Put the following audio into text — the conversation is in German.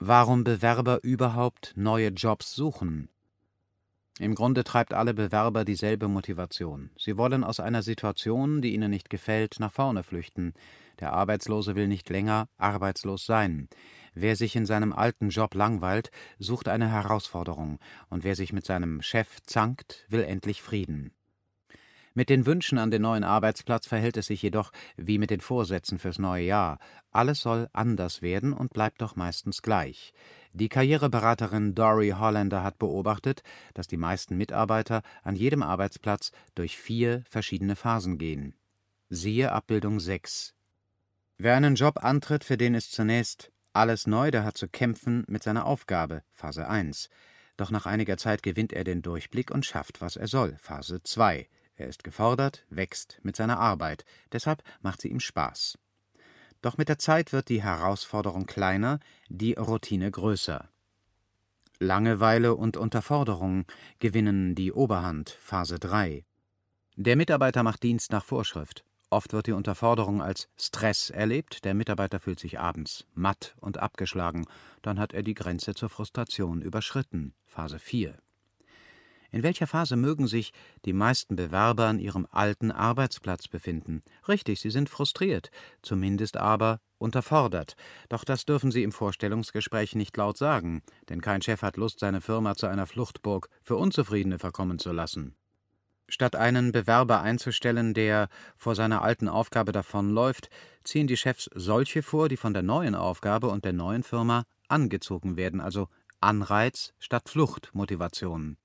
Warum Bewerber überhaupt neue Jobs suchen? Im Grunde treibt alle Bewerber dieselbe Motivation. Sie wollen aus einer Situation, die ihnen nicht gefällt, nach vorne flüchten. Der Arbeitslose will nicht länger arbeitslos sein. Wer sich in seinem alten Job langweilt, sucht eine Herausforderung, und wer sich mit seinem Chef zankt, will endlich Frieden. Mit den Wünschen an den neuen Arbeitsplatz verhält es sich jedoch wie mit den Vorsätzen fürs neue Jahr. Alles soll anders werden und bleibt doch meistens gleich. Die Karriereberaterin Dory Hollander hat beobachtet, dass die meisten Mitarbeiter an jedem Arbeitsplatz durch 4 verschiedene Phasen gehen. Siehe Abbildung 6. Wer einen Job antritt, für den ist zunächst alles neu, der hat zu kämpfen mit seiner Aufgabe, Phase 1. Doch nach einiger Zeit gewinnt er den Durchblick und schafft, was er soll, Phase 2. Er ist gefordert, wächst mit seiner Arbeit, deshalb macht sie ihm Spaß. Doch mit der Zeit wird die Herausforderung kleiner, die Routine größer. Langeweile und Unterforderung gewinnen die Oberhand, Phase 3. Der Mitarbeiter macht Dienst nach Vorschrift. Oft wird die Unterforderung als Stress erlebt, der Mitarbeiter fühlt sich abends matt und abgeschlagen, dann hat er die Grenze zur Frustration überschritten, Phase 4. In welcher Phase mögen sich die meisten Bewerber an ihrem alten Arbeitsplatz befinden? Richtig, sie sind frustriert, zumindest aber unterfordert. Doch das dürfen sie im Vorstellungsgespräch nicht laut sagen, denn kein Chef hat Lust, seine Firma zu einer Fluchtburg für Unzufriedene verkommen zu lassen. Statt einen Bewerber einzustellen, der vor seiner alten Aufgabe davonläuft, ziehen die Chefs solche vor, die von der neuen Aufgabe und der neuen Firma angezogen werden, also Anreiz statt Fluchtmotivation.